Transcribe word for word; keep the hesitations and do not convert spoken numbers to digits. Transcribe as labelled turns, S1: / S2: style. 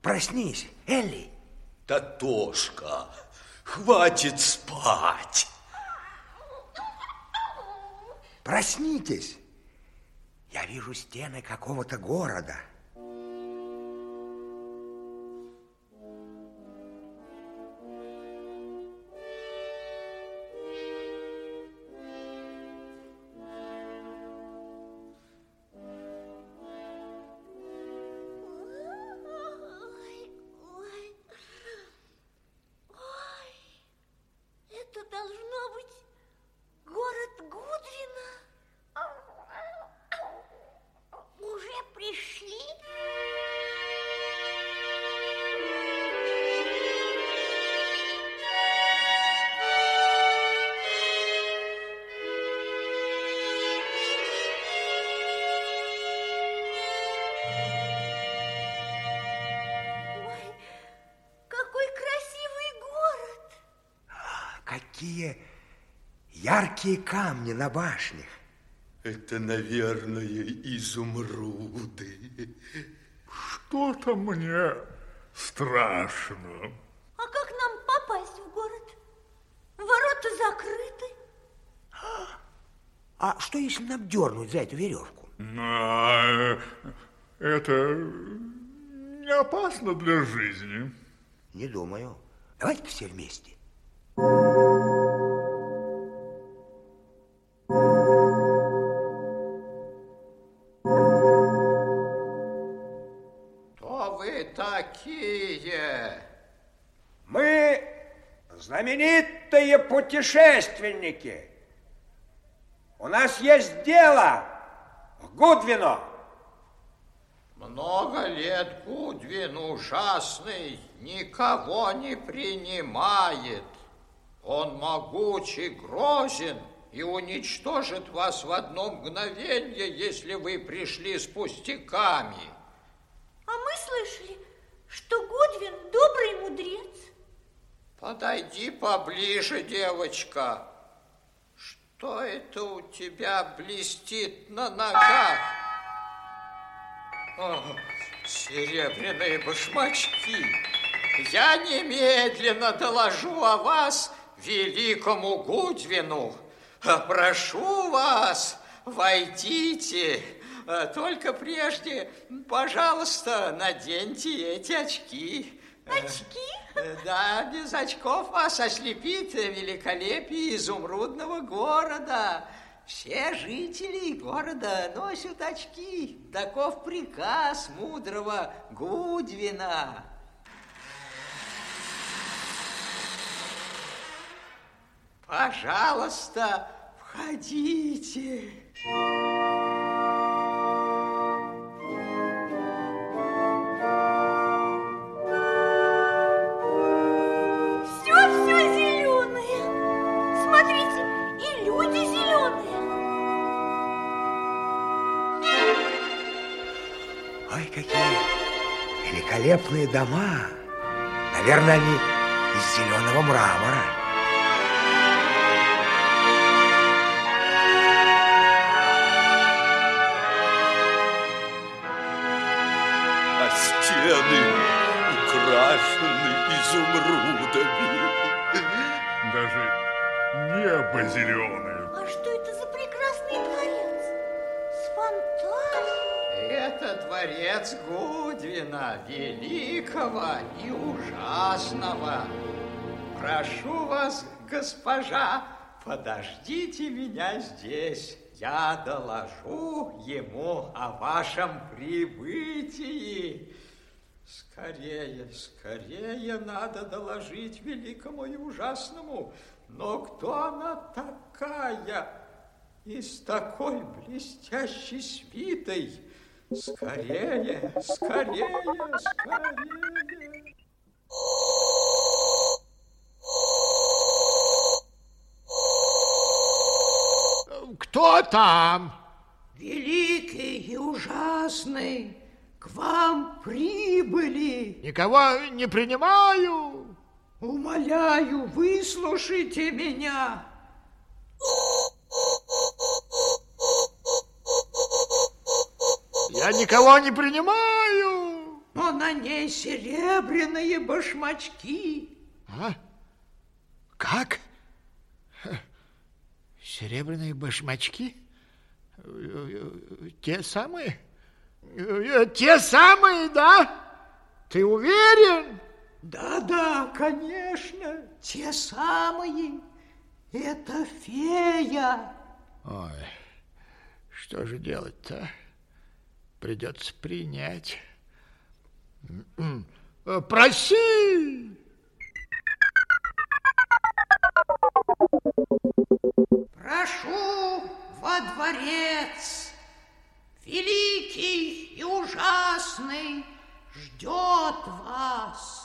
S1: Проснись, Элли.
S2: Татошка, хватит спать.
S1: Проснитесь. Я вижу стены какого-то города. Какие яркие камни на башнях.
S2: Это, наверное, изумруды.
S3: Что-то мне страшно.
S4: А как нам попасть в город? Ворота закрыты.
S1: А что, если нам дернуть за эту веревку?
S3: А, это не опасно для жизни.
S1: Не думаю. Давайте-ка все вместе.
S5: Кто вы такие?
S1: Мы знаменитые путешественники. У нас есть дело в Гудвино.
S5: Много лет Гудвин ужасный никого не принимает. Он могучий, грозен и уничтожит вас в одно мгновение, если вы пришли с пустяками.
S4: А мы слышали, что Гудвин добрый мудрец.
S5: Подойди поближе, девочка. Что это у тебя блестит на ногах? О, серебряные башмачки. Я немедленно доложу о вас великому Гудвину. Прошу вас, войдите. Только прежде, пожалуйста, наденьте эти очки.
S4: Очки?
S5: Да, без очков вас ослепит великолепие изумрудного города. Все жители города носят очки. Таков приказ мудрого Гудвина. Пожалуйста, входите.
S4: Все-все зеленое. Смотрите, и люди зеленые.
S1: Ой, какие великолепные дома. Наверное, они из зеленого мрамора.
S2: Стены украшены изумрудами.
S3: Даже небо зеленое.
S4: А что это за прекрасный дворец? С фонтаном?
S5: Это дворец Гудвина, великого и ужасного. Прошу вас, госпожа, подождите меня здесь. Я доложу ему о вашем прибытии. Скорее, скорее надо доложить великому и ужасному. Но кто она такая и с такой блестящей свитой? Скорее, скорее, скорее.
S6: Кто там?
S5: Великий и ужасный, к вам прибыли.
S6: Никого не принимаю.
S5: Умоляю, выслушайте меня.
S6: Я никого не принимаю.
S5: Но на ней серебряные башмачки.
S6: А? Как? Серебряные башмачки? Те самые? Те самые, да? Ты уверен?
S5: Да-да, конечно, те самые. Это фея.
S6: Ой, что же делать-то? Придется принять. Проси!
S5: Прошу во дворец. Великий и ужасный ждет вас.